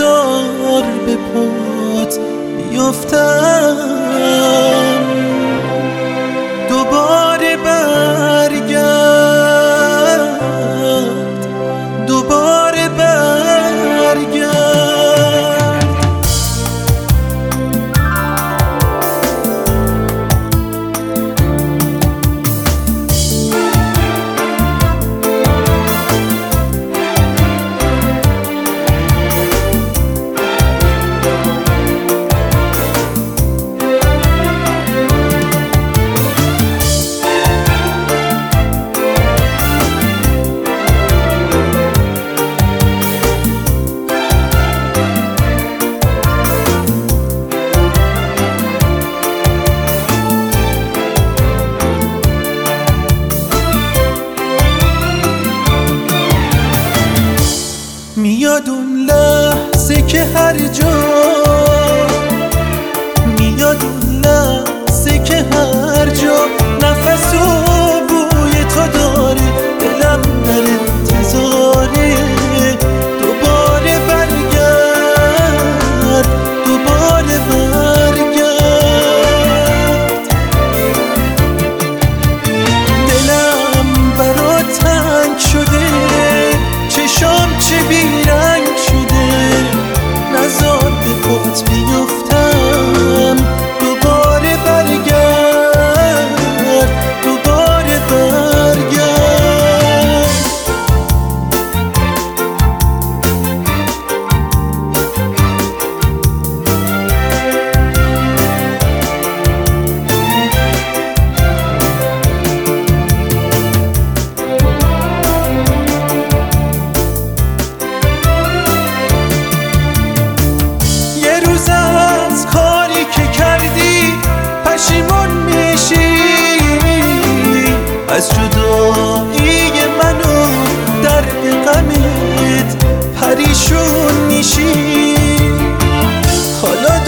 نزار به پات بیفتم، دوباره برگرد، دوباره برگرد. میاد اون لحظه که هر جا، میاد اون لحظه که هر جا نفس و بوی تو داره، دلم در انتظاره. دوباره برگرد، دوباره برگرد. دلم برا تنگ شده، چشام چه بیرنگ شده، نزار به پات بیفتم، دوباره برگرد، دوباره برگرد. از کاری که کردی پشیمون میشی، از جدایی من و درد غمت پریشون میشی. حالا